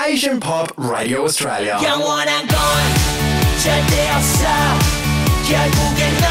Asian Pop Radio Australia. 영원한 건 절대 없어. 결국엔 넌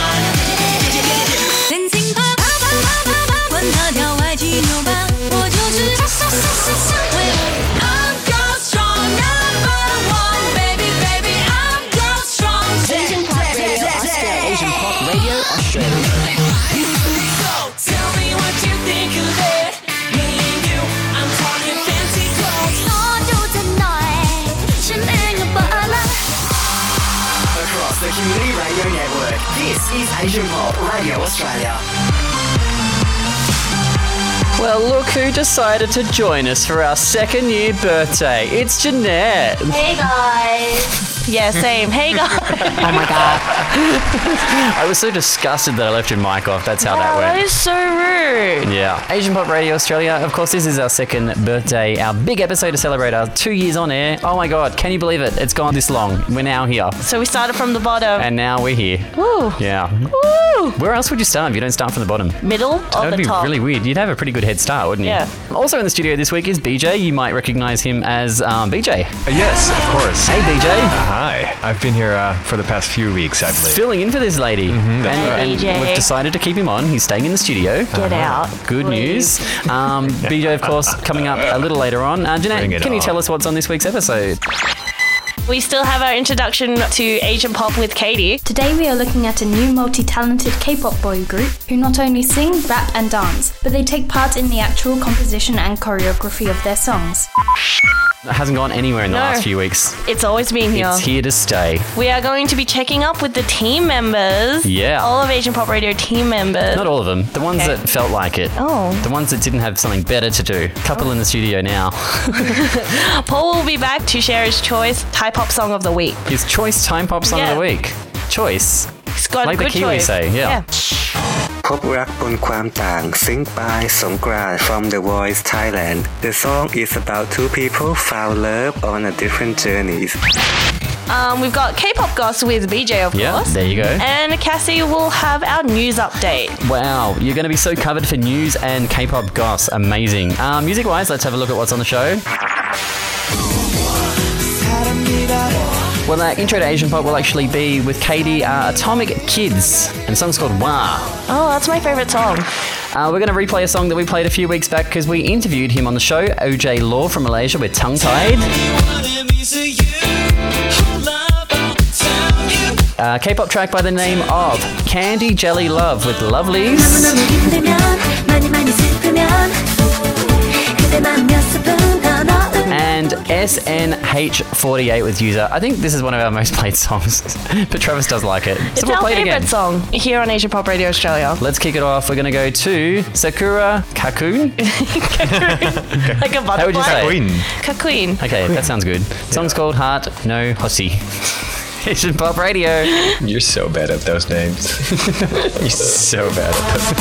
人生吧，管它条爱情有吧，我就是为我。I'm go strong, number one, baby, baby, I'm go strong. Asian Pop Radio Australia. Tell me what you think of it. Me and you, I'm talking fancy clothes. ขอดูเธอหน่อยฉันเองก็บ้าละ Across the Community Radio Network, this is Asian Pop Radio Australia. Well, look who decided to join us for our second year birthday. It's Jeanette. Hey guys. Yeah, same. Hey guys. Oh my God. I was so disgusted that I left your mic off. That's how that That went. is so rude. Yeah. Asian Pop Radio Australia. Of course, this is our second birthday, our big episode to celebrate our 2 years on air. Oh my God. Can you believe it? It's gone this long. We're now here. So we started from the bottom. And now we're here. Woo. Yeah. Woo. Where else would you start if you don't start from the bottom? Middle or That would the be top? really weird. You'd have a pretty good head start, wouldn't you? Yeah. Also in the studio this week is BJ. You might recognise him as BJ. Yes, of course. Hey, BJ. Hi. I've been here for the past few weeks, I believe. Filling in for this lady. that's and, right. and BJ. we've decided to keep him on. He's staying in the studio. Get out. Good please. news. BJ, of course, coming up a little later on. Bring Jeanette, it can you on. tell us what's on this week's episode? We still have our introduction to Asian Pop with Katie. Today we are looking at a new multi-talented K-pop boy group who not only sing, rap and dance, but they take part in the actual composition and choreography of their songs. It hasn't gone anywhere in the No. last few weeks. It's always been here. It's here to stay. We are going to be checking up with the team members. Yeah. All of Asian Pop Radio team members. Not all of them. The ones Okay. that felt like it. Oh. The ones that didn't have something better to do. Couple in the studio now. Paul will be back to share his choice Thai pop song of the week. His choice time pop song of Yeah. the week. Choice. He's got Like a the good Kiwi choice. say, yeah. พบรักบนความต่าง Sing by Songkran from The Voice Thailand. The song is about two people found love on a different journeys. We've got K-pop Goss with BJ, of Yeah, course. there you go. And Cassie will have our news update. Wow, you're going to be so covered for news and K-pop goss. Amazing. Music-wise, let's have a look at what's on the show. Well, that intro to Asian Pop will actually be with Katie, Atomic Kids, and the song's called Wah. Oh, that's my favourite song. We're going to replay a song that we played a few weeks back because we interviewed him on the show, OJ Law from Malaysia with Tongue Tied. K-pop track by the name of Candy Jelly Love with Lovelies. And SNH48 with User. I think this is one of our most played songs, but Travis does like it. It's So we'll our play it favourite again. song here on Asian Pop Radio Australia. Let's kick it off. We're going to go to Sakura Kakun. Like a butterfly. How would you say? Queen. Kakuin. Okay, that sounds good. Song's called Heart No Hossi. Asian Pop Radio. You're so bad at those names. You're so bad at those.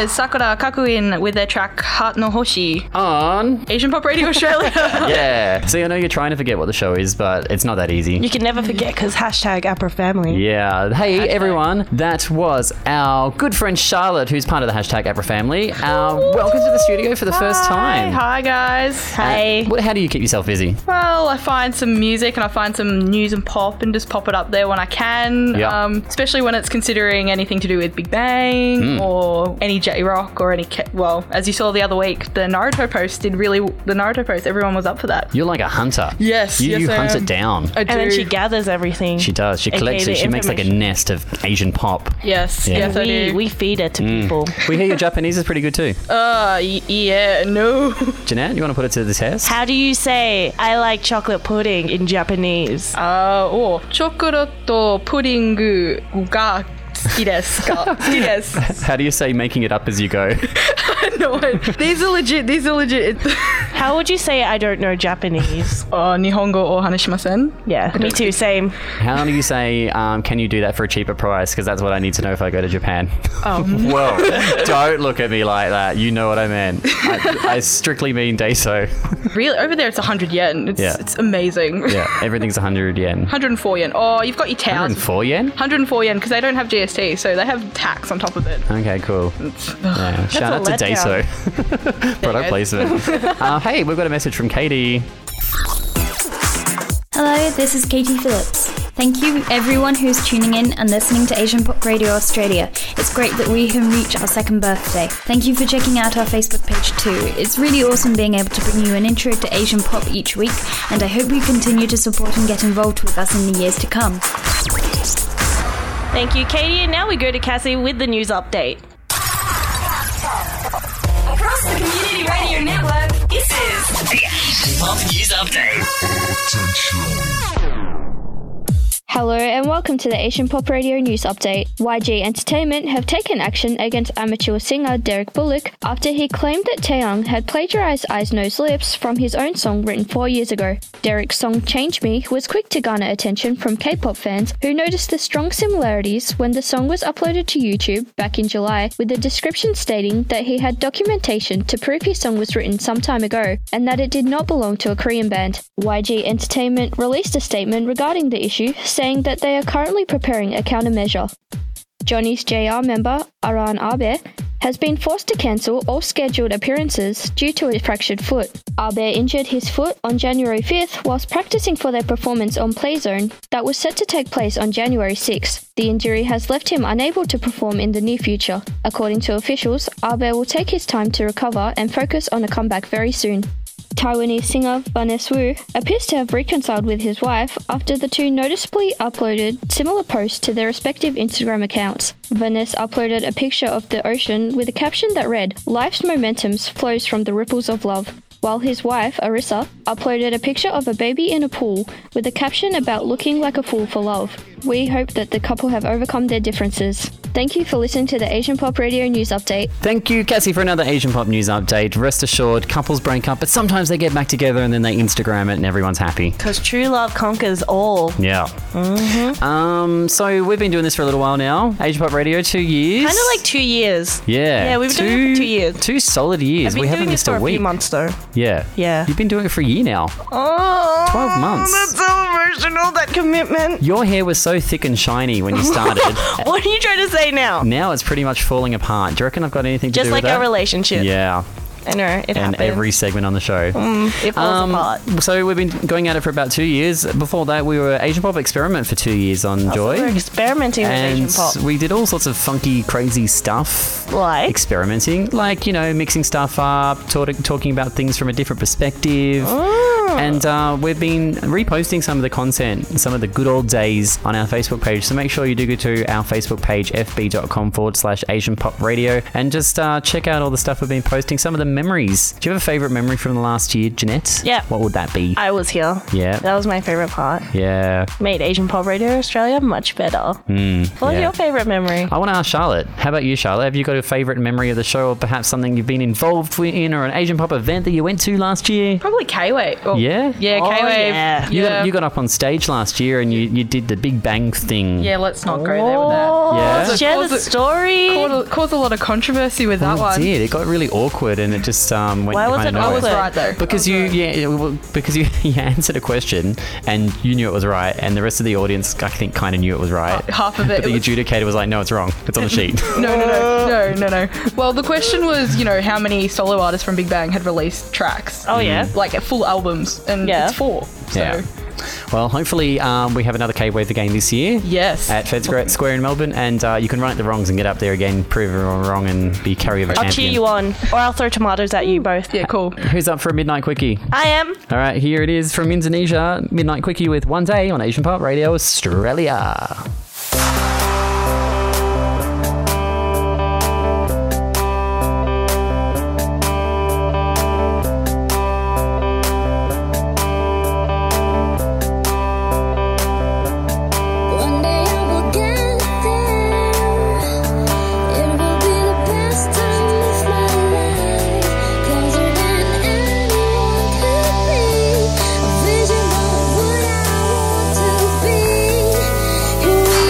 was Sakura Kakuin with their track Heart no Hoshi. On. Asian Pop Radio Australia. Yeah. See, I know you're trying to forget what the show is, but it's not that easy. You can never forget because #APRA family. Yeah. Hey, everyone. That was our good friend Charlotte, who's part of the #APRA family. Welcome to the studio for the first time. Hi, guys. Hey. How do you keep yourself busy? Well, I find some music and I find some news and pop and just pop it up there when I can. Yeah. Especially when it's considering anything to do with Big Bang or any J-Rock or any... Well, as you saw the other week, the Naruto post everyone was up for that. You're like a hunter. Yes. You I hunt am. it down. I do. And then she gathers everything. She does. She collects AKA it. She makes like a information. nest of Asian pop. Yes. Yeah. Yes, I do. We feed it to people. We hear your Japanese is pretty good too. Yeah, no. Jeanette, you want to put it to the test? How do you say I like chocolate pudding in Japanese? chocolate pudding ga 好きですか? 好きです. How do you say making it up as you go? No, these are legit. How would you say I don't know Japanese? 日本語を話しません? Yeah, me too, same. How do you say, can you do that for a cheaper price? Because that's what I need to know if I go to Japan. Well, don't look at me like that. You know what I meant. I strictly mean Daiso. Really? Over there it's 100 yen. It's amazing. Yeah, everything's 100 yen. 104 yen. Oh, you've got your towels. 104 yen? 104 yen because they don't have GST, so they have tax on top of it. Okay, cool. Yeah. Shout out to Daiso. Product placement. Hey, we've got a message from Katie. Hello, this is Katie Phillips. Thank you everyone who's tuning in and listening to Asian Pop Radio Australia. It's great that we can reach our second birthday. Thank you for checking out our Facebook page too. It's really awesome being able to bring you an intro to Asian pop each week, and I hope you continue to support and get involved with us in the years to come. Thank you, Katie. And now we go to Cassie with the news update. Across the Community Radio Network, this is the Asian Pop News Update. Hello and welcome to the Asian Pop Radio News Update. YG Entertainment have taken action against amateur singer Derek Bullock after he claimed that Taeyong had plagiarized Eyes Nose Lips from his own song written 4 years ago. Derek's song Change Me was quick to garner attention from K-pop fans who noticed the strong similarities when the song was uploaded to YouTube back in July, with a description stating that he had documentation to prove his song was written some time ago and that it did not belong to a Korean band. YG Entertainment released a statement regarding the issue, saying that they are currently preparing a countermeasure. Johnny's JR member, Aran Abe, has been forced to cancel all scheduled appearances due to a fractured foot. Abe injured his foot on January 5th whilst practicing for their performance on Playzone that was set to take place on January 6th. The injury has left him unable to perform in the near future. According to officials, Abe will take his time to recover and focus on a comeback very soon. Taiwanese singer Vanessa Wu appears to have reconciled with his wife after the two noticeably uploaded similar posts to their respective Instagram accounts. Vanessa uploaded a picture of the ocean with a caption that read, "Life's momentum flows from the ripples of love," while his wife, Arissa, uploaded a picture of a baby in a pool with a caption about looking like a fool for love. We hope that the couple have overcome their differences. Thank you for listening to the Asian Pop Radio News Update. Thank you, Cassie, for another Asian Pop News Update. Rest assured, couples break up, but sometimes they get back together and then they Instagram it and everyone's happy. Because true love conquers all. Yeah. So we've been doing this for a little while now. Asian Pop Radio, 2 years. Kind of like 2 years. Yeah. Yeah, we've been doing it for 2 years. 2 solid years. I've been We haven't doing missed it for a week. few months though. Yeah. Yeah. You've been doing it for a year now. Oh, 12 months. That's so emotional, that commitment. Your hair was so thick and shiny when you started. What are you trying to say now? Now it's pretty much falling apart. Do you reckon I've got anything to Just do like with that? our relationship. Yeah. I know, it And happens. every segment on the show. It falls apart. So we've been going at it for about 2 years. Before that, we were Asian Pop Experiment for 2 years on Joy. We're experimenting with Asian And pop. we did all sorts of funky, crazy stuff. Like? Experimenting. Like, you know, mixing stuff up, talking about things from a different perspective. And we've been reposting some of the content, some of the good old days on our Facebook page. So make sure you do go to our Facebook page, fb.com/Asian Pop Radio, and just check out all the stuff we've been posting, some of the memories. Do you have a favourite memory from the last year, Jeanette? Yeah. What would that be? I was here. Yeah. That was my favourite part. Yeah. Made Asian Pop Radio Australia much better. What was yeah. your favourite memory? I want to ask Charlotte. How about you, Charlotte? Have you got a favourite memory of the show, or perhaps something you've been involved in, or an Asian Pop event that you went to last year? Probably K-Wave. Or Yeah? Yeah, Oh, K-Wave. yeah. You got up on stage last year and you did the Big Bang thing. Yeah, let's not go there with that. Oh, Yeah? share the story. Caused a lot of controversy with that It one. did. It got really awkward and it just went Why was kind it of I nowhere. was right though. Because you answered a question and you knew it was right, and the rest of the audience, I think, kind of knew it was right. Half of it. But the adjudicator was like, "No, it's wrong. It's on the sheet." No. Well, the question was, how many solo artists from Big Bang had released tracks? Oh, yeah. Like full albums, and Yeah. it's 4. So Yeah. Well, hopefully we have another K-Wave again this year. yes. At Fed Square in Melbourne, and you can right the wrongs and get up there again, prove everyone wrong, and be carryover I'll champion. cheer you on, or I'll throw tomatoes at you both. Yeah, cool. Who's up for a Midnight Quickie? I am. All right, here it is from Indonesia. Midnight Quickie with One Day on Asian Pop Radio Australia. One day I will get there. It will be the best time of my life, closer than anyone could be. A vision of what I want to be. Here we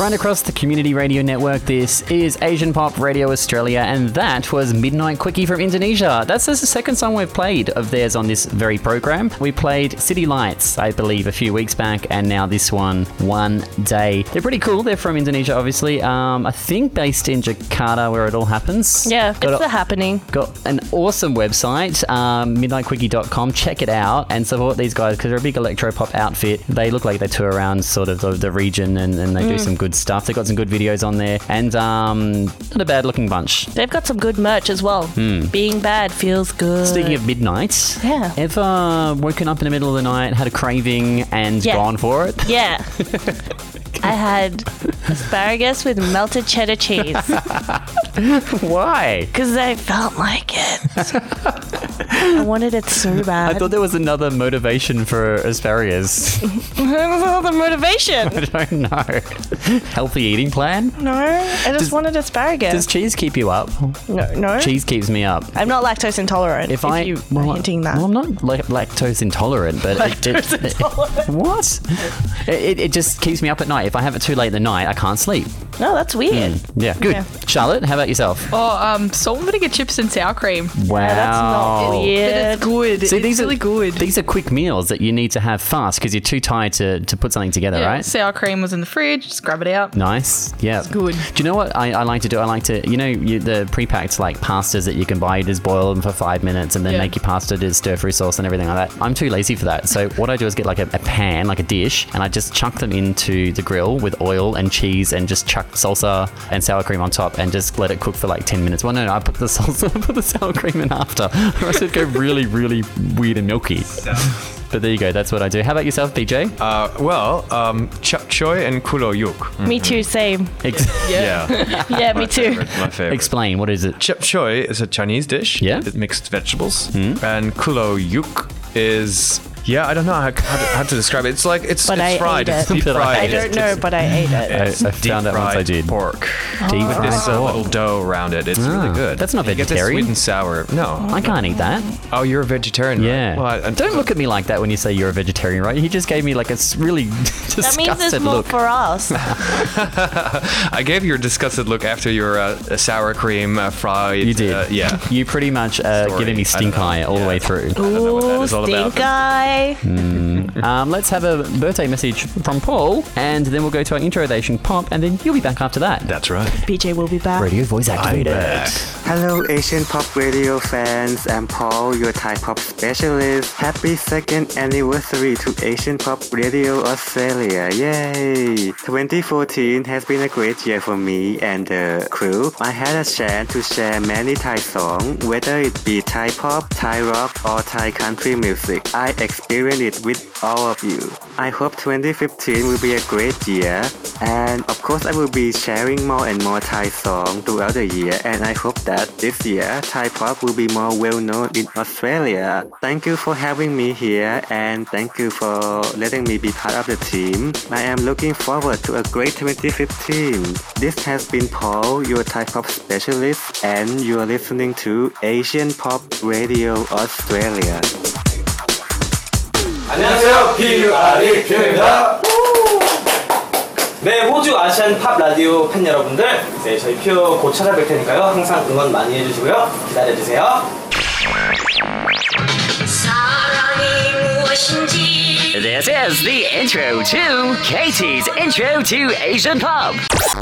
Right across the Community Radio Network, this is Asian Pop Radio Australia, and that was Midnight Quickie from Indonesia. That's the second song we've played of theirs on this very program. We played City Lights, I believe, a few weeks back, and now this one, One Day. They're pretty cool. They're from Indonesia, obviously. I think based in Jakarta, where it all happens. Yeah, it's the happening. Got an awesome website, midnightquickie.com. Check it out and support these guys because they're a big electro-pop outfit. They look like they tour around sort of the region and they do some good stuff. They've got some good videos on there and not a bad-looking bunch. They've got some good merch as well. Being bad feels good. Speaking of midnight, ever woken up in the middle of the night, had a craving and gone for it? Yeah. I had asparagus with melted cheddar cheese. Why? Because I felt like it. I wanted it so bad. I thought there was another motivation for asparagus. Another motivation? I don't know. Healthy eating plan? No, I just wanted asparagus. Does cheese keep you up? No. Cheese keeps me up. I'm not lactose intolerant. If you were hinting that. Well, I'm not lactose intolerant, but what? It just keeps me up at night. If I have it too late in the night, I can't sleep. No, that's weird. Yeah, good. Yeah. Charlotte, how about yourself? Oh, salt and vinegar chips and sour cream. Wow. That's not weird. But it's good. See, it's really good. These are quick meals that you need to have fast because you're too tired to put something together, right? Sour cream was in the fridge. Just grab it out. Nice. Yeah. It's good. Do you know what I like to do? I like to, the pre-packed like pastas that you can buy, you just boil them for 5 minutes and then make your pasta to stir-fry sauce and everything like that. I'm too lazy for that. So what I do is get like a pan, like a dish, and I just chuck them into the grill with oil and cheese and just chuck salsa and sour cream on top and just let it cook for like 10 minutes. Well, no, I put the salsa, put the sour cream in after. Or else it'd go really, really weird and milky. But there you go. That's what I do. How about yourself, BJ? Chap choy and kulo yuk. Me too, same. Yeah. Yeah, me too. My favorite. Explain. What is it? Chap choy is a Chinese dish. Yeah. With mixed vegetables. And kulo yuk is... Yeah, I don't know how to describe it. It's like it's fried. It's deep fried. I don't know, but I ate it. I found out once I did. Pork. Deep With this little dough around it. It's really good. That's not You get this vegetarian. sweet and sour. No. I can't eat that. Oh, you're a vegetarian, Yeah. right? Well, Don't look at me like that when you say you're a vegetarian, right? He just gave me like a really disgusted That means there's more look. for us. I gave you a disgusted look after your sour cream fried. You did. Yeah. You pretty much giving me stink eye all the way through. I don't know what that Ooh, is all about. stink eye. Let's have a birthday message from Paul, and then we'll go to our intro with Asian Pop, and then you'll be back after that. That's right. BJ will be back. Radio voice activated. Hello, Asian Pop Radio fans. I'm Paul, your Thai pop specialist. Happy second anniversary to Asian Pop Radio Australia. Yay! 2014 has been a great year for me and the crew. I had a chance to share many Thai songs, whether it be Thai pop, Thai rock, or Thai country music. I experienced it with all of you. I hope 2015 will be a great year, and of course I will be sharing more and more Thai songs throughout the year, and I hope that this year Thai pop will be more well known in Australia. Thank you for having me here, and thank you for letting me be part of the team. I am looking forward to a great 2015. This has been Paul, your Thai pop specialist, and you are listening to Asian Pop Radio Australia. 안녕하세요. PURE 퓨어입니다. 네, 호주 아시안 팝 라디오 팬 여러분들, 네, 저희 퓨어 곧 찾아뵐 테니까요. 항상 응원 많이 해주시고요. 기다려주세요. This is the intro to Katie's Intro to Asian Pop.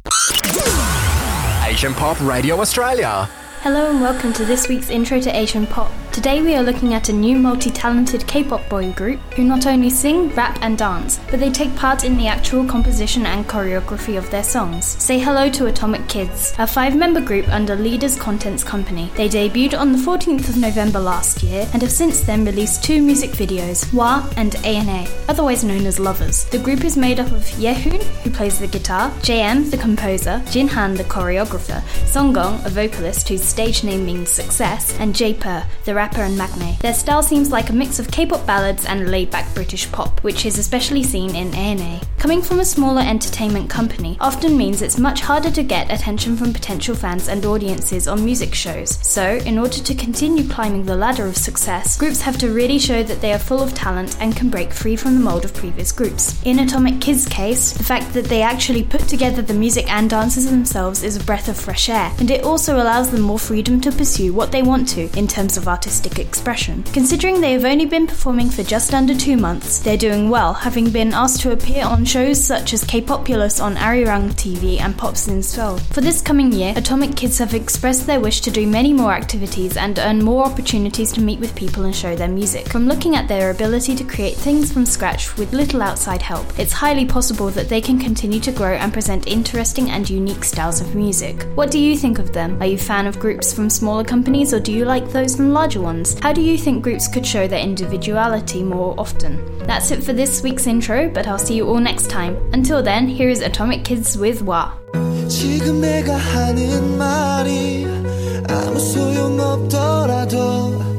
Asian Pop Radio Australia. Hello and welcome to this week's Intro to Asian Pop. Today we are looking at a new multi-talented K-pop boy group who not only sing, rap and dance, but they take part in the actual composition and choreography of their songs. Say hello to Atomic Kids, a 5-member group under Leaders Contents Company. They debuted on the 14th of November last year and have since then released 2 music videos, Wa and ANA, otherwise known as Lovers. The group is made up of Yehoon, who plays the guitar, JM, the composer, Jinhan, the choreographer, Songgong, a vocalist whose stage name means success, and J-Per, the rapper and magne. Their style seems like a mix of K-pop ballads and laid-back British pop, which is especially seen in ANA. Coming from a smaller entertainment company often means it's much harder to get attention from potential fans and audiences on music shows. So, in order to continue climbing the ladder of success, groups have to really show that they are full of talent and can break free from the mold of previous groups. In Atomic Kids' case, the fact that they actually put together the music and dances themselves is a breath of fresh air, and it also allows them more freedom to pursue what they want to in terms of artistic expression. Considering they have only been performing for just under 2 months, they're doing well, having been asked to appear on shows such as K-Populous on Arirang TV and Pops in Seoul. For this coming year, Atomic Kids have expressed their wish to do many more activities and earn more opportunities to meet with people and show their music. From looking at their ability to create things from scratch with little outside help, it's highly possible that they can continue to grow and present interesting and unique styles of music. What do you think of them? Are you a fan of groups from smaller companies, or do you like those from larger ones? How do you think groups could show their individuality more often? That's it for this week's intro, but I'll see you all next time. Until then, here is Atomic Kids with Wa. 지금 내가 하는 말이 아무 소용없더라도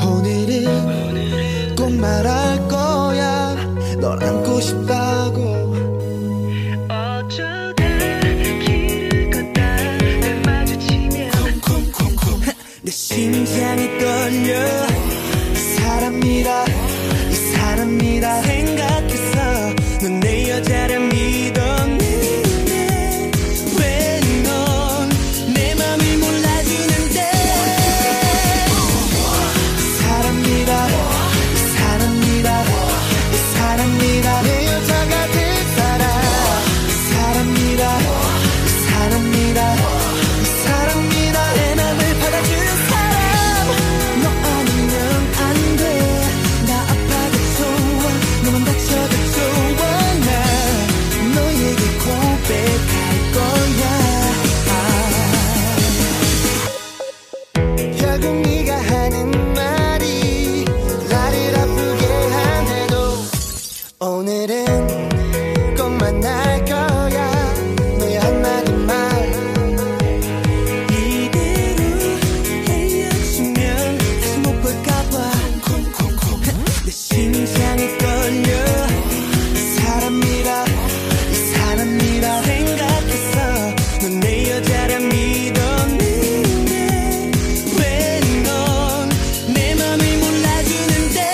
오늘은 꼭 말할 거야 널 안고 싶다고 어쩌다 길을 걷다 날 마주치면 콩콩콩콩 내 심장이 떨려 이 사람이라 생각했어 넌 내 여자를 믿었는데 왜 넌 내 맘을 몰라주는데 사람이라 내 여자가 될 사람 사람이라 내 맘을 받아줄 사람 너 아니면 안 돼 나 아파도 좋아 너만 다쳐도 좋아 나 너에게 고백할 거야 결국 네가 하는 말이 나를 아프게 한대도 오늘은 꼭 만날 거야 너의 한마디 말 이대로 헤어지면 다시 못 볼까봐 내 심장이 떨려 이 사람이라 생각했어 넌 내 여자라 믿었는데 왜 넌 내 맘을 몰라주는데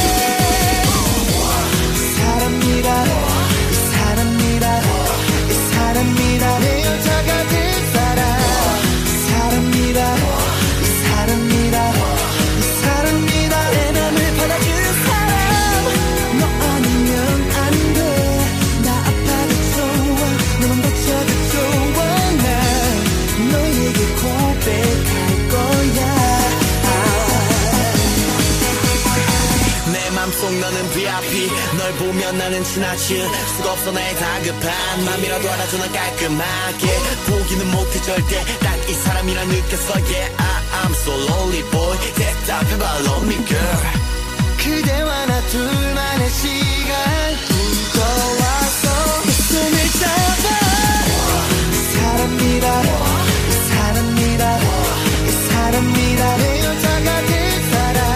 사람이라 내 여자가 될 사람 사람이라 내 맘을 받아줄 사람 너 아니면 안 돼 나 아파도 좋아 너만 다쳐도 좋아 나 너에게 고백할 거야 내 맘속 너는 VIP 널 보면 나는 지나칠 수가 없어 나의 다급한 맘이라도 알아줘 난 깔끔하게 포기는 못해 절대 딱 이 사람이라 느꼈어 Yeah I'm so lonely boy 대답해봐 love me girl 그대와 나 둘만의 시간 무거워서 내 손을 잡아 사람이라 내 여자가 될 사람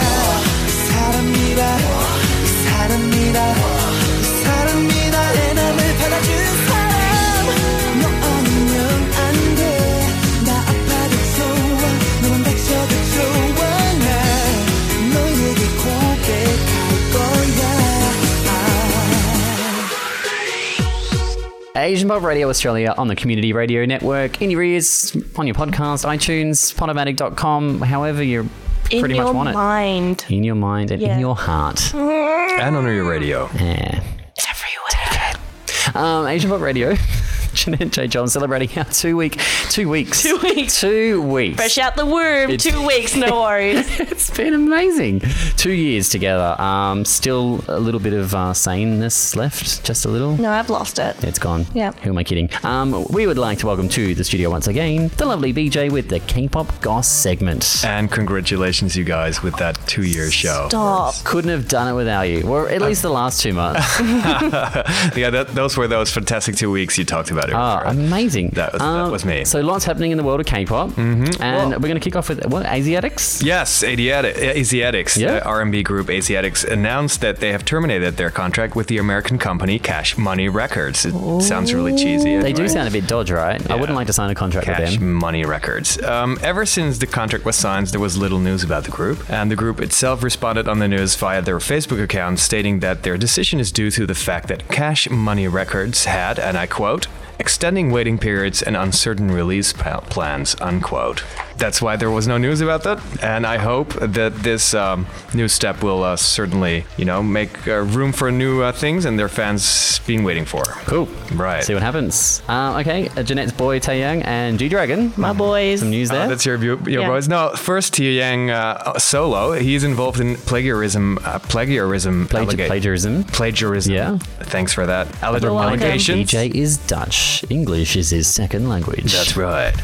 사람이라 내 맘을 받아줄 사람 너 아니면 안 돼 나 아파도 좋아 너만 다쳐도 좋아 나 너에게 고백할 거야 Asian Pop Radio Australia on the Community Radio Network, in your ears, on your podcast, iTunes, podomatic.com, however you pretty much want it. In your mind and in your heart. And on your radio. Yeah. It's everywhere. Asian Pop Radio. Jeanette J. John celebrating our 2 weeks. 2 weeks. Fresh out the womb. 2 weeks, no worries. It's been amazing. 2 years together. Still a little bit of saneness left. Just a little. No, I've lost it. It's gone. Yeah. Who am I kidding? We would like to welcome to the studio once again the lovely BJ with the K-pop Goss segment. And congratulations, you guys, with that 2-year show. Stop. Couldn't have done it without you. Or at least the last 2 months. Yeah, those were those fantastic 2 weeks you talked about. about it. Oh, amazing. That was me. So lots happening in the world of K-pop. And we're going to kick off with, what, Asiatics? Yes, Asiatics. Yeah. The R&B group Asiatics announced that they have terminated their contract with the American company Cash Money Records. It sounds really cheesy. They do sound a bit dodgy, right? I wouldn't like to sign a contract with Cash them. Money Records. Ever since the contract was signed, there was little news about the group, and the group itself responded on the news via their Facebook account, stating that their decision is due to the fact that Cash Money Records had, and I quote, extending waiting periods and uncertain release plans, unquote. That's why there was no news about that, and I hope that this new step will certainly, make room for new things and their fans been waiting for. Cool. Right. See what happens. Okay, Jeanette's boy Taeyang and G-Dragon. My boys. Some news there. That's your boys. No, first Taeyang solo. He's involved in plagiarism. Plagiarism. Yeah. Thanks for that. Allegations. DJ is Dutch. English is his second language. That's right.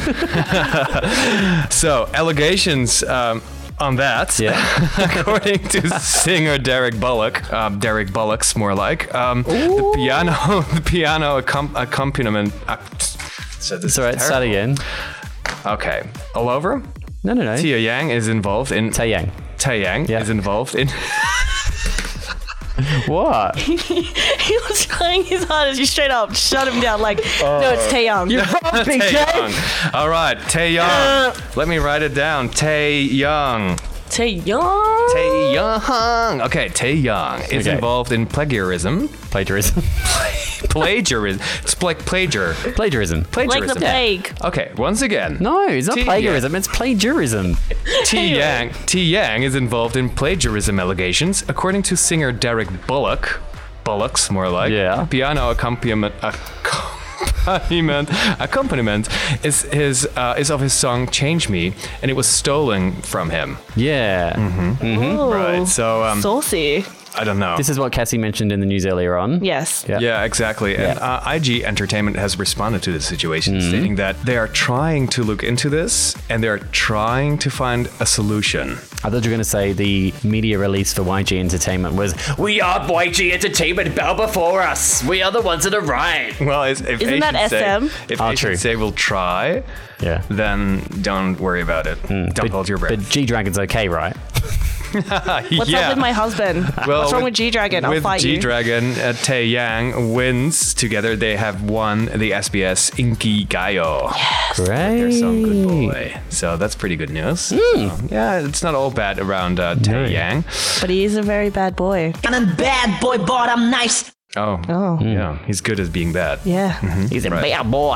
So, allegations on that, according to singer Derek Bullock, Derek Bullock's more like, the piano accompaniment. So this it's all right, start again. Okay, all over? No. Taeyang is involved in... Taeyang is involved in... What? He was trying his hardest. You straight up shut him down like, no, it's Taeyang. You're wrong, Big J. All right, Taeyang. Let me write it down. Taeyang. Okay, Taeyang is involved in plagiarism. Plagiarism. It's like plagiarism. Like the plague. Okay, once again. No, it's not plagiarism. It's plagiarism. Taeyang is involved in plagiarism allegations, according to singer Derek Bullock. Bullock's more like. Yeah. Piano accompaniment is of his song "Change Me," and it was stolen from him. Yeah. Right. So saucy. I don't know. This is what Cassie mentioned in the news earlier on. Yes. Yeah, exactly. And IG Entertainment has responded to the situation, stating that they are trying to look into this and they're trying to find a solution. I thought you were going to say the media release for YG Entertainment was, "We are YG Entertainment, bow before us. We are the ones that are right." Well, if Isn't that SM? If Asian say will try, then don't worry about it. Don't hold your breath. But G-Dragon's okay, right? What's up with my husband? What's wrong with G-Dragon? I'll fight you. With G-Dragon, Taeyang wins. Together they have won the SBS Inkigayo. Yes. Great. Their song Good Boy. So that's pretty good news. So, it's not all bad around Taeyang. But he is a very bad boy. I'm a bad boy, but I'm nice. Oh. Yeah. He's good at being bad. Yeah. He's a bad boy.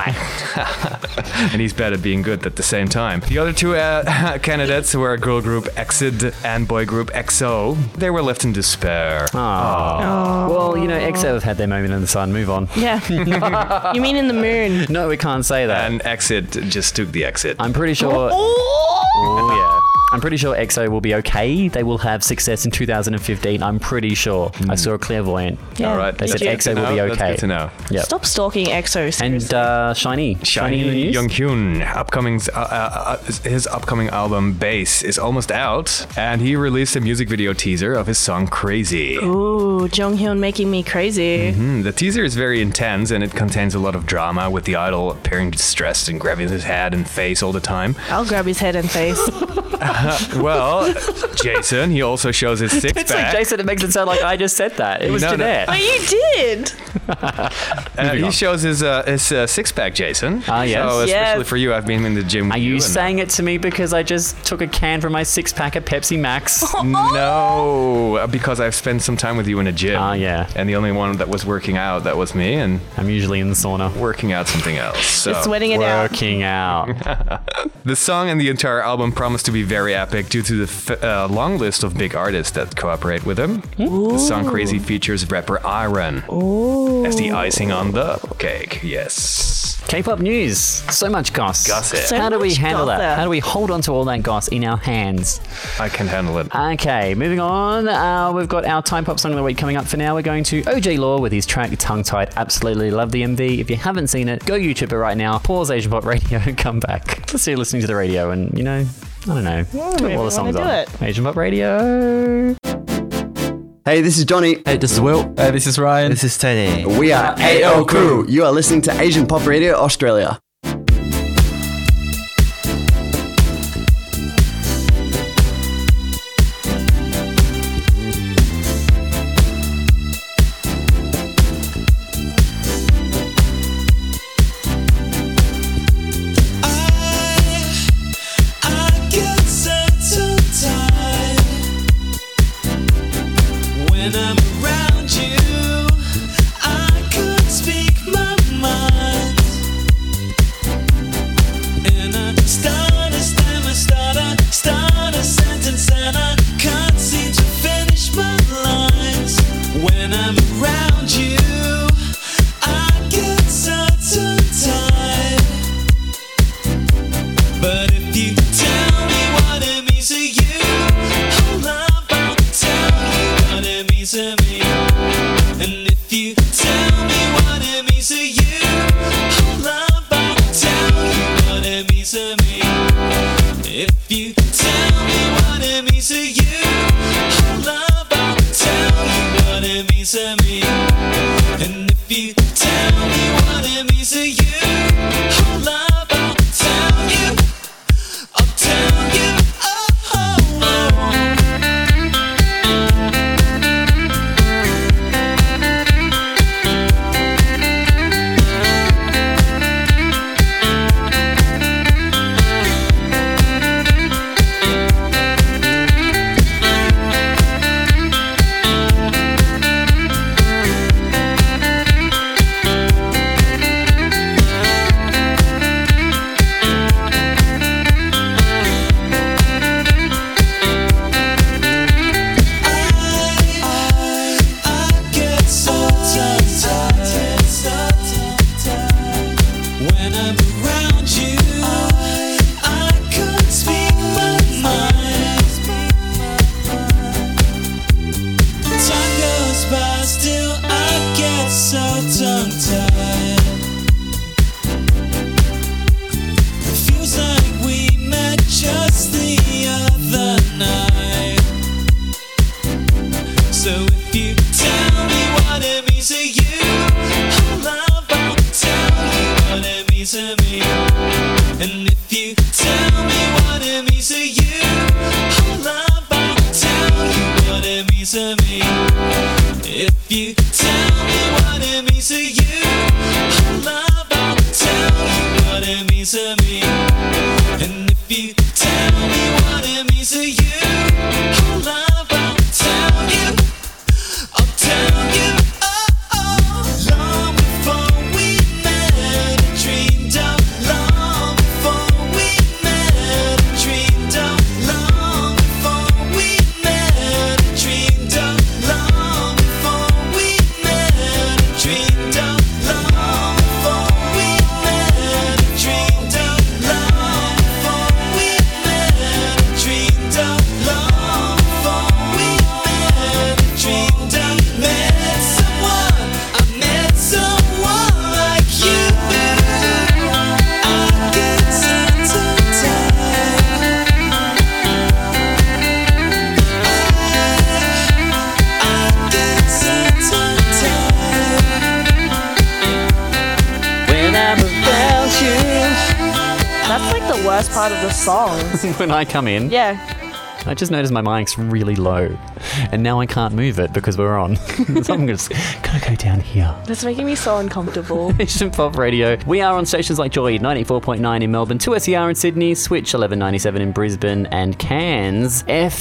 And he's bad at being good at the same time. The other two candidates were girl group EXID and boy group EXO. They were left in despair. Well, EXO have had their moment in the sun. Move on. Yeah. You mean in the moon? No, we can't say that. And EXID just took the exit. I'm pretty sure... I'm pretty sure EXO will be okay. They will have success in 2015. I'm pretty sure. I saw a clairvoyant. Yeah. All right. They said EXO will be okay. That's good to know. Yep. Stop stalking EXO. And Shiny in the news. Younghoon, his upcoming album Bass is almost out, and he released a music video teaser of his song Crazy. Ooh, Jonghyun making me crazy. The teaser is very intense, and it contains a lot of drama, with the idol appearing distressed and grabbing his head and face all the time. I'll grab his head and face. Well, Jason, he also shows his six-pack. It's like Jason, it makes it sound like I just said that. It was Jeanette. Oh, you did? He shows his six-pack, Jason. Yes. So especially for you, I've been in the gym with Are you saying it to me because I just took a can from my six-pack of Pepsi Max? No, because I've spent some time with you in a gym. Yeah. And the only one that was working out, that was me. And I'm usually in the sauna. Working out something else. So. Just sweating it out. Working out. The song and the entire album promise to be very epic due to the long list of big artists that cooperate with him. The song Crazy features rapper Iron as the icing on the cake. Yes. K-pop news. So much goss. Gossip. How do we handle that? gossip. How do we hold on to all that goss in our hands? I can handle it. Okay, moving on. We've got our Time Pop Song of the Week coming up. For now, we're going to OJ Law with his track Tongue Tied. Absolutely love the MV. If you haven't seen it, go YouTube it right now. Pause Asian Pop Radio and come back. Let's see you listening to the radio and, I don't know. Do it while the song's on. Asian Pop Radio. Hey, this is Johnny. Hey, this is Will. Hey, this is Ryan. This is Tony. We are AO Crew. You are listening to Asian Pop Radio Australia. Part of the song. When I come in, Yeah. I just noticed my mic's really low, and now I can't move it because we're on. So I'm just gonna go down here. That's making me so uncomfortable. Asian Pop Radio. We are on stations like Joy 94.9 in Melbourne, 2SER in Sydney, Switch 1197 in Brisbane, and Cairns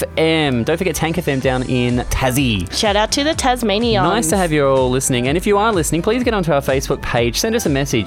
FM. Don't forget Tank FM down in Tassie. Shout out to the Tasmanians. Nice to have you all listening. And if you are listening, please get onto our Facebook page. Send us a message,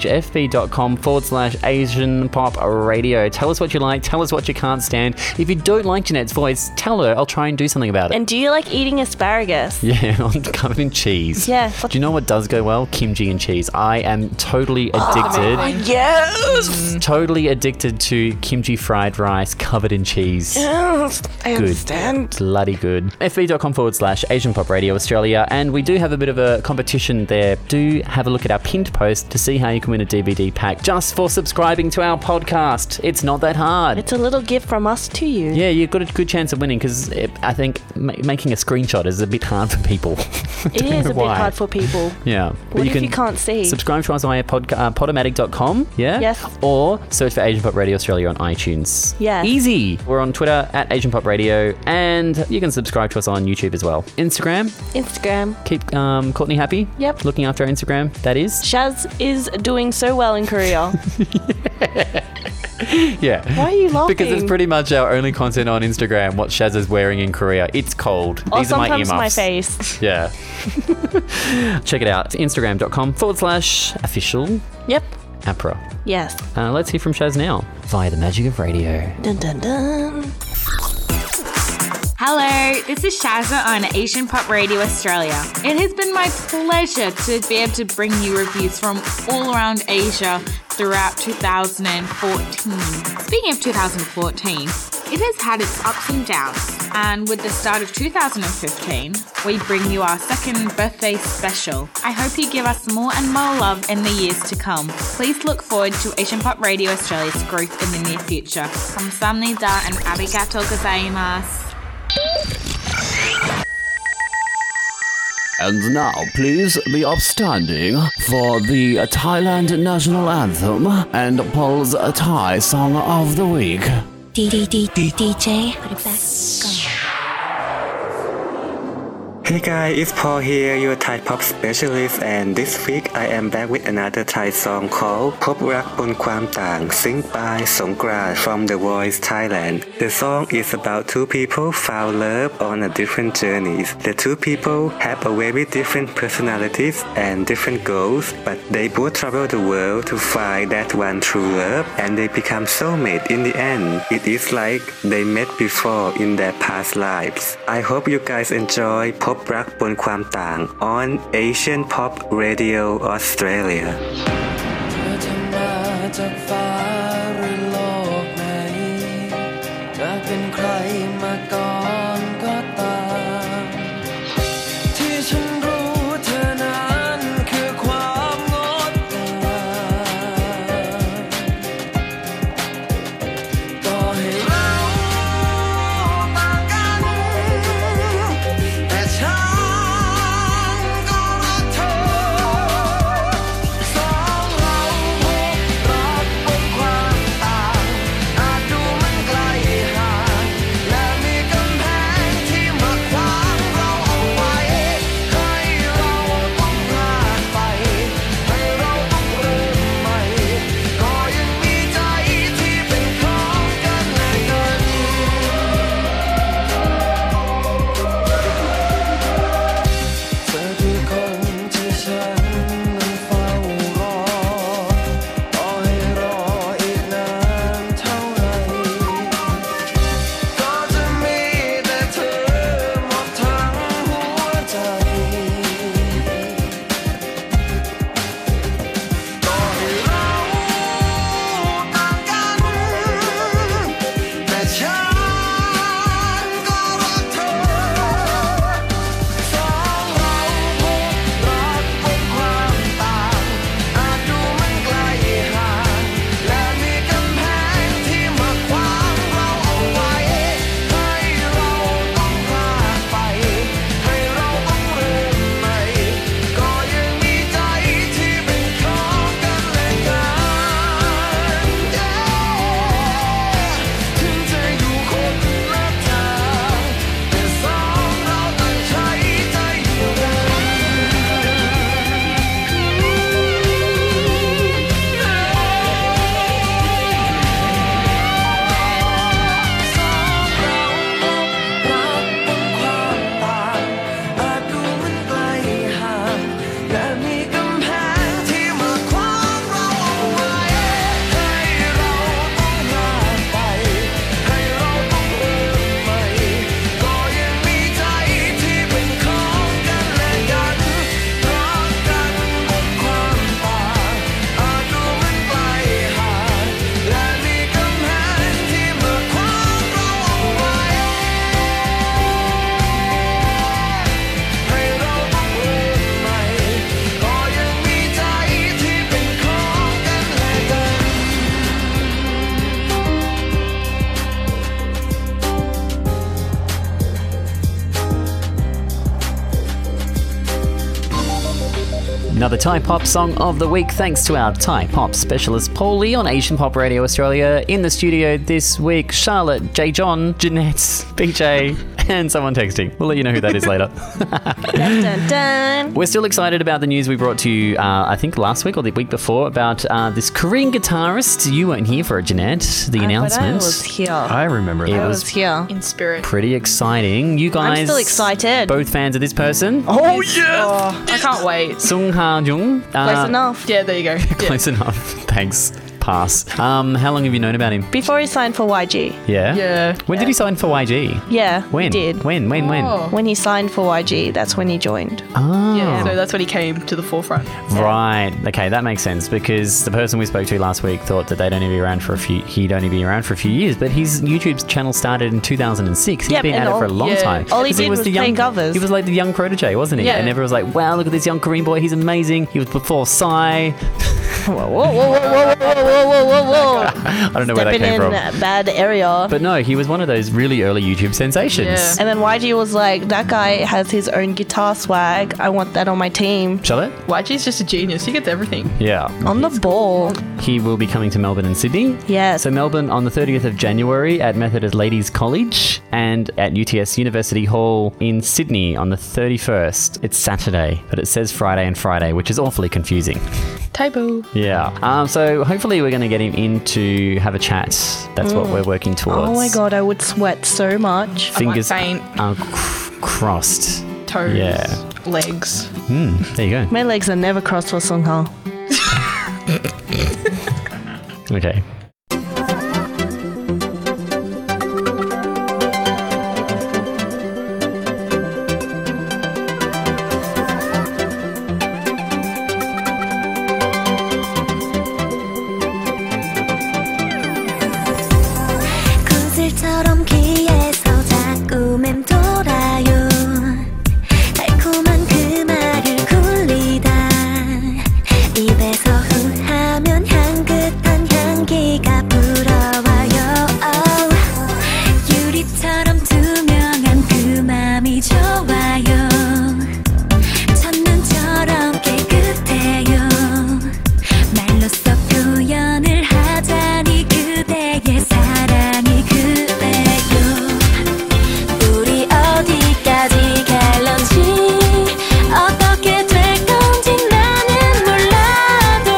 fb.com/Asian Pop Radio. Tell us what you like. Tell us what you can't stand. If you don't like Jeanette's voice, tell her. I'll try and do something about it. And do you like eating asparagus? Yeah, I'm covered in cheese. Yeah. Do you know what does go well? Kimchi and cheese. I am totally addicted. Yes! Totally addicted to kimchi fried rice covered in cheese. Yes, I Good. understand. Bloody good. fb.com/Asian Pop Radio Australia. And we do have a bit of a competition there. Do have a look at our pinned post to see how you can win a DVD pack just for subscribing to our podcast. It's not that hard. It's a little gift from us to you. Yeah, you've got a good chance chance of winning because I think making a screenshot is a bit hard for people. It is a bit hard for people. Yeah. What if you can't see? Subscribe to us via podomatic.com. Yeah? Yes. Or search for Asian Pop Radio Australia on iTunes. Yeah. Easy. We're on Twitter at Asian Pop Radio, and you can subscribe to us on YouTube as well. Instagram. Keep Courtney happy. Yep. Looking after our Instagram. That is. Shaz is doing so well in Korea. Yeah. Why are you laughing? Because it's pretty much our only content on Instagram, what Shaz is wearing in Korea. It's cold. Or These are my sometimes earmuffs. my face. Yeah. Check it out. It's Instagram.com/official. Yep. APRA. Yes. Let's hear from Shaz now via the magic of radio. Dun dun dun. Hello, this is Shazza on Asian Pop Radio Australia. It has been my pleasure to be able to bring you reviews from all around Asia throughout 2014. Speaking of 2014, it has had its ups and downs, and with the start of 2015, we bring you our second birthday special. I hope you give us more and more love in the years to come. Please look forward to Asian Pop Radio Australia's growth in the near future. 감사합니다 and arigatou gozaimasu. And now, please be upstanding for the Thailand national anthem and Paul's Thai song of the week. DJ, put it back. Go. Hey guys, it's Paul here, your Thai pop specialist, and this week I am back with another Thai song called Phop Rak Bon Kwam Tang, sing by Songkran from The Voice Thailand. The song is about two people found love on a different journeys. The two people have a very different personalities and different goals, but they both travel the world to find that one true love, and they become soulmate in the end. It is like they met before in their past lives. I hope you guys enjoy Phop Rak Bon Kwam Tang on Asian Pop Radio Australia. จากฟ้าหรือโลกไหนจะเป็นใครมาก่อนก็ตามที่ฉันรู้เธอนั้นคือความงดงามต่อให้เราต่างกันแต่ฉันก็รักเธอสองเราพบรักบ Another Thai pop song of the week, thanks to our Thai pop specialist Paul Lee on Asian Pop Radio Australia. In the studio this week, Charlotte, J. John, Jeanette, BJ, and someone texting. We'll let you know who that is later. Dun, dun, dun. We're still excited about the news we brought to you, I think last week or the week before, about this Korean guitarist. You weren't here for it, Jeanette, the announcement. But I was here. I remember that. It I was was here. In spirit. pretty exciting. You guys I'm still excited. both fans of this person? Oh, yeah. Oh, I can't wait. Sung Ha Jung. Close enough. Yeah, there you go. Yeah. Close enough. Thanks. Pass. How long have you known about him? Before he signed for YG. Yeah? Yeah. When did he sign for YG? Yeah, When? he did. When? Oh. When he signed for YG, that's when he joined. Oh. Yeah, so that's when he came to the forefront. Right. Okay, that makes sense because the person we spoke to last week thought that he'd only be around for a few years, but his YouTube channel started in 2006. He's Yep, been and at it for a long time. all he 'Cause did was the play young covers. He was like the young protege, wasn't he? Yeah. And everyone was like, wow, look at this young Korean boy, he's amazing. He was before Psy. Whoa, whoa, whoa, whoa, whoa, whoa, whoa, whoa, whoa. I don't know where that Stepping came in from. a bad area. But no, he was one of those really early YouTube sensations. Yeah. And then YG was like, that guy has his own guitar swag. I want that on my team. Charlotte? YG's just a genius. He gets everything. Yeah. On the ball. He will be coming to Melbourne and Sydney. Yes. So Melbourne on the 30th of January at Methodist Ladies College and at UTS University Hall in Sydney on the 31st. It's Saturday, but it says Friday and Friday, which is awfully confusing. Typo. Yeah. So hopefully we're going to get him in to have a chat. That's what we're working towards. Oh my God, I would sweat so much. Fingers I might faint. are crossed. Toes. Yeah. Legs. There you go. My legs are never crossed for Sung Ha. Okay. 구슬처럼 귀에서 자꾸 맴돌아요 달콤한 그 말을 굴리다 입에서 후하면 향긋한 향기가 불어와요 유리처럼 투명한 그 맘이 좋아요 첫눈처럼 깨끗해요 말로써 표현을 하자니 그대의 사랑이 그래요 우리 어디까지 갈런지 어떻게 될 건지 나는 몰라도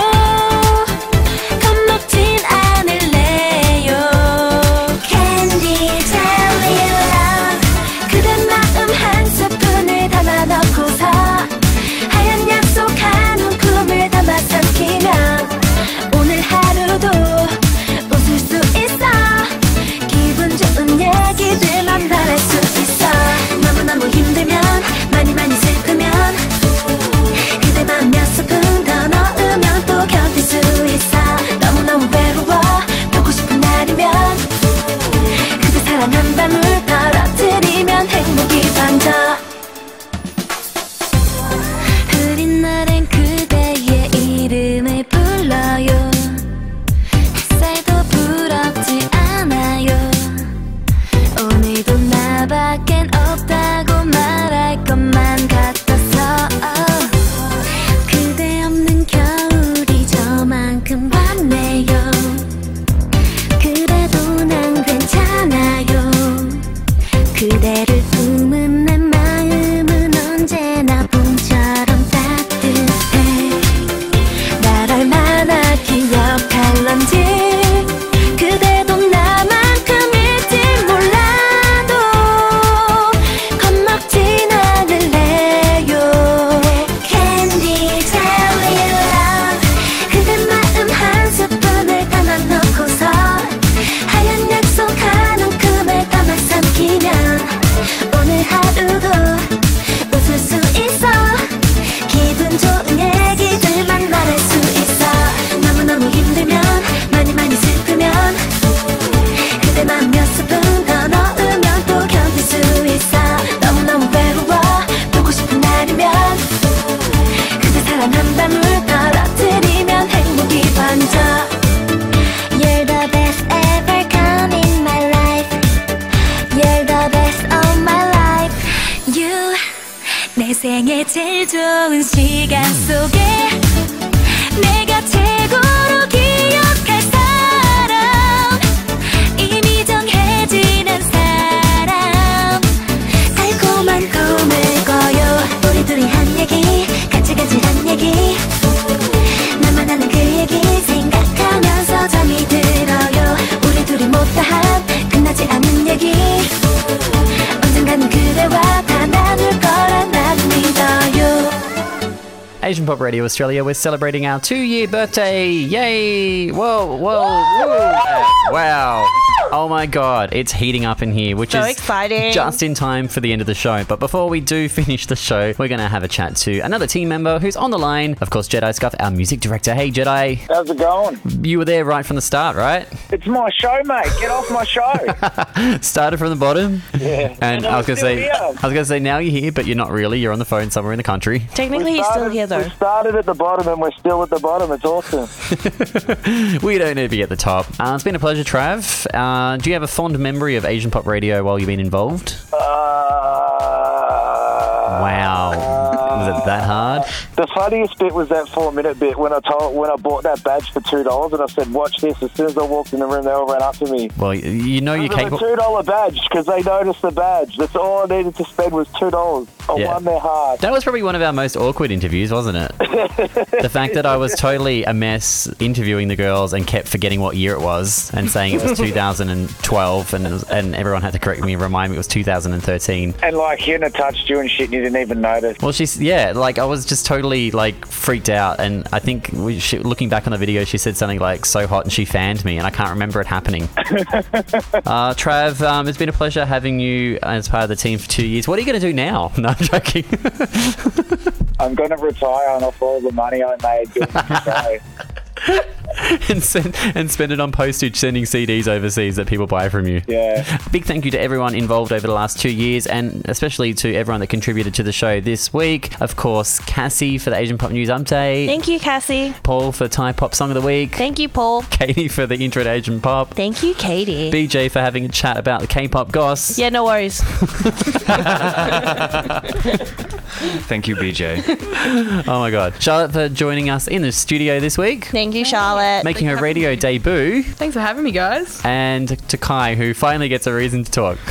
겁먹진 않을래요 Candy Jelly Love 그대 마음 한 스푼을 담아 넣고서 하얀 약속한 꿈을 담아 삼키면 오늘 하루도 웃을 수 있어 기분 좋은 얘기들만 말할 수 있어 너무너무 힘들면 많이 슬프면 그대 맘 몇 스푼 더 넣으면 또 견딜 수 있어 너무너무 외로워 보고 싶은 날이면 그대 사랑 한 방울 떨어뜨리면 행복이 번져 흐린 날엔 그대의 이름을 불러요 햇살도 부럽지 않아요 오늘도 나밖엔 없다고 말할 것만 같아서 그대 없는 겨울이 저만큼 왔네요 그래도 난 괜찮아요 그대를 품은 내 마음은 언제나 봄처럼 따뜻해 날 얼마나 기억할런지 그대도 나만큼일지 몰라도 겁먹진 않을래요 Candy Jelly Love 그대 마음 한 스푼을 담아 넣고서 하얀 약속한 꿈을 담아 삼키면 오늘 하루도 웃을 수 있어 기분 좋은 얘기들만 말할 수 있어 너무너무 힘들면 많이 슬프면 그대 맘 몇 스푼 더 넣으면 또 견딜 수 있어 너무너무 외로워 보고 싶은 날이면 그대 사랑 한 방울 떨어뜨리면 행복이 번져 You're the best ever come in my life You're the best of my life You 내 생애 제일 좋은 시간 속에 내가 최고로 기억할 사람 이미 정해진 한 사람 달콤한 꿈을 꿔요 우리 둘이 한 얘기 간질간질한 얘기 나만 아는 그 얘기 생각하면서 잠이 들어요 우리 둘이 못다한 끝나지 않는 얘기 언젠가는 그대와 다 나눌 거라 난 믿어요. Asian Pop Radio Australia, we're celebrating our 2-year birthday. Yay! Whoa, whoa, whoa. Wow. Oh my God, it's heating up in here, which So is exciting. just in time for the end of the show. But before we do finish the show, we're going to have a chat to another team member who's on the line. Of course, Jedi Scuff, our music director. Hey, Jedi. How's it going? You were there right from the start, right? It's my show, mate. Get off my show. Started from the bottom. Yeah. And I was going to say, now you're here, but you're not really. You're on the phone somewhere in the country. Technically, he's still here, though. We started at the bottom and we're still at the bottom. It's awesome. We don't need to be at the top. It's been a pleasure, Trav. Do you have a fond memory of Asian Pop Radio while you've been involved? Wow. Was it that hard? The funniest bit was that 4-minute bit when I bought that badge for $2 and I said, watch this. As soon as I walked in the room, they all ran up to me. Well, you know you're capable. It was a $2 badge because they noticed the badge. That's all I needed to spend was $2. I won their heart. That was probably one of our most awkward interviews, wasn't it? The fact that I was totally a mess interviewing the girls and kept forgetting what year it was and saying it was 2012 and everyone had to correct me and remind me it was 2013. And like Hina touched you and shit and you didn't even notice. Well, I was just totally like freaked out, and I think looking back on the video, she said something like "so hot" and she fanned me, and I can't remember it happening. Trav, it's been a pleasure having you as part of the team for 2 years. What are you going to do now? No, I'm joking. I'm going to retire on off all the money I made doing the show. and spend it on postage sending CDs overseas that people buy from you. Yeah. Big thank you to everyone involved over the last 2 years, and especially to everyone that contributed to the show this week. Of course, Cassie for the Asian Pop News Update. Thank you, Cassie. Paul for Thai Pop Song of the Week. Thank you, Paul. Katie for the intro to Asian Pop. Thank you, Katie. BJ for having a chat about the K-pop goss. Yeah, no worries. Thank you, BJ. Oh my God. Charlotte for joining us in the studio this week. Thank you, Charlotte. Making her radio debut. Thanks for having me, guys. And to Kai, who finally gets a reason to talk.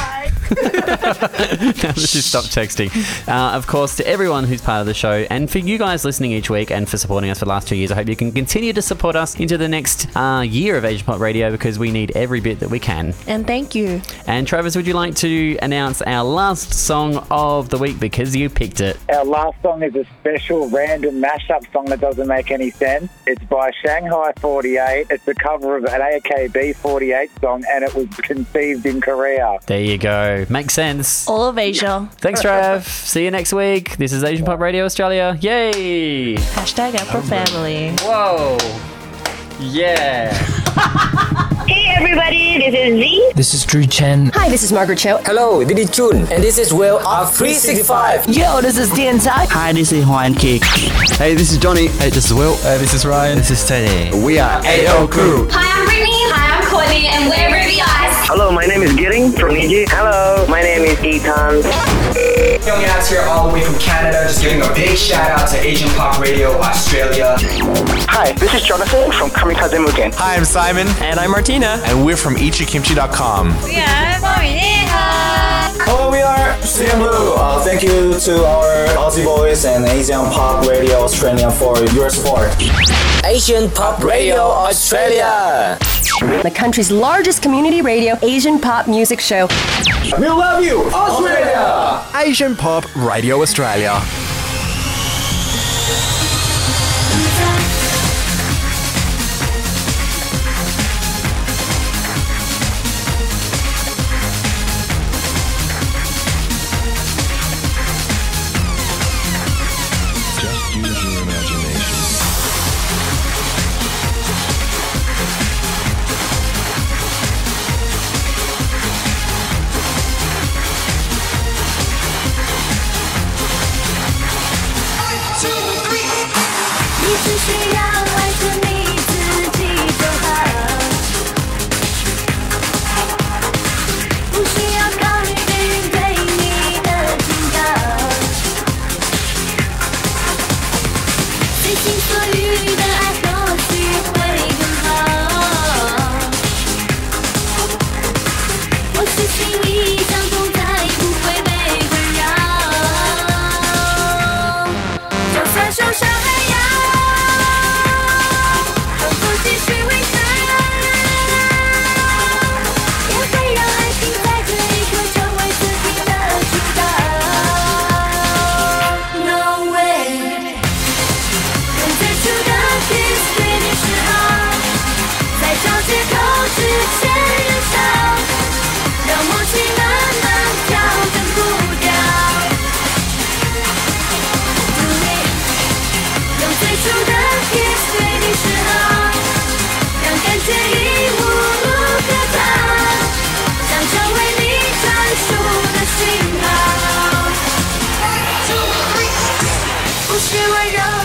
Now that she stopped texting. Of course, to everyone who's part of the show, and for you guys listening each week and for supporting us for the last 2 years, I hope you can continue to support us into the next year of Asian Pop Radio, because we need every bit that we can. And thank you. And Travis, would you like to announce our last song of the week, because you picked it? Our last song is a special random mashup song that doesn't make any sense. It's by Shanghai 48. It's a cover of an AKB 48 song, and it was conceived in Korea. There you go. Makes sense. All of Asia. Thanks, Trav. See you next week. This is Asian Pop Radio Australia. Yay! Hashtag up for family. Whoa. Yeah. Hey everybody, this is Z. This is Drew Chen. Hi, this is Margaret Cho. Hello, this is Jun. And this is Will of 365. Yo, this is Dan Tai. Hi, this is Hwan Kick. Hey, this is Johnny. Hey, this is Will. This is Ryan. This is Teddy. We are AO Crew. Hi, I'm Brittany. Hi, I'm Courtney, and we're Ruby Eyes. Hello, my name is Gidding from Niji. Hello, my name is Ethan. Young Abs here all the way from Canada, just giving a big shout out to Asian Pop Radio Australia. Hi, this is Jonathan from Kamikaze Mugen. Hi, I'm Simon. And I'm Martina. And we're from ichikimchi.com. We are Momineha. Hello, we are CM Thank you to our Aussie boys and Asian Pop Radio Australia for your support. Asian Pop Radio Australia. The country's largest community radio Asian pop music show. We love you, Australia! Asian Pop Radio Australia. Just use your imagination. 是温柔。